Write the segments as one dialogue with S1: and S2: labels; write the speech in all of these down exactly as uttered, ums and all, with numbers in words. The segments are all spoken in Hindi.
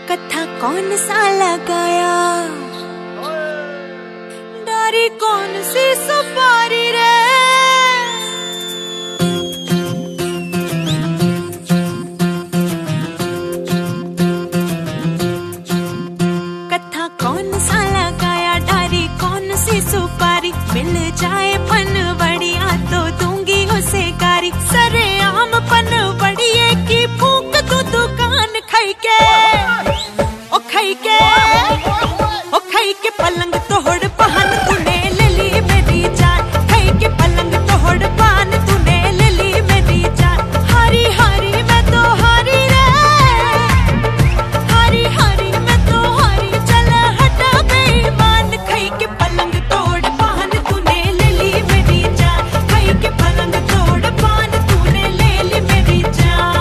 S1: कथा कौन सा लगाया, डारी कौन सी सुपारी रे। कथा कौन सा लगाया, डारी कौन सी सुपारी। मिल जाए पन बड़िया तो दूंगी उसे गारी। सरेआम पन बड़िए की फूक तू दुकान खाई के, ओ खाई के, ओ खाई के पलंग तोड़ पहन तूने ले ली मेरी जान। खाई के पलंग तोड़ पान तूने ले ली मेरी जान। हारी हारी मैं तो हारी रे, हारी हारी मैं तो हारी। चल हटा बेईमान, खाई के पलंग तोड़ पान तूने ले ली मेरी जान। खाई के पलंग तोड़ पान तूने ले ली मेरी जान।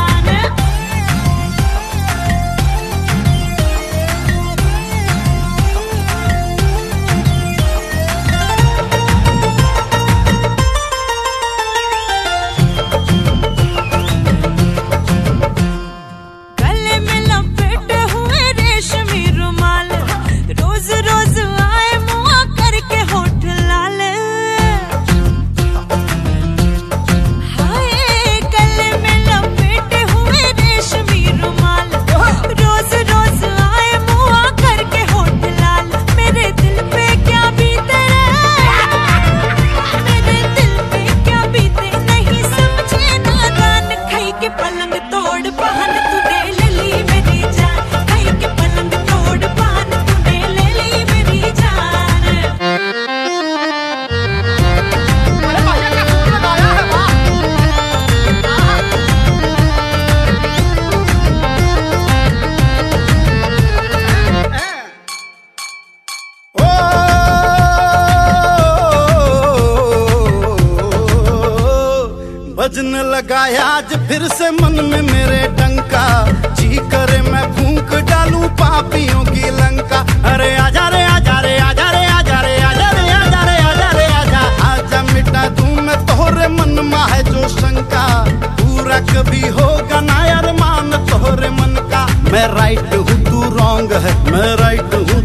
S2: बजन लगाया आज फिर से मन में मेरे डंका। जी करे मैं फूंक डालूं पापियों की लंका। अरे आजा रे आजा रे आजा रे आजा रे आजा रे आजा रे आजा रे आजा। आजा मिटा दूं मैं तोहरे मन में है जो शंका। पूरा कभी होगा ना यार मान तोहरे मन का। मैं राइट हूँ तू रॉन्ग है, मैं राइट हूँ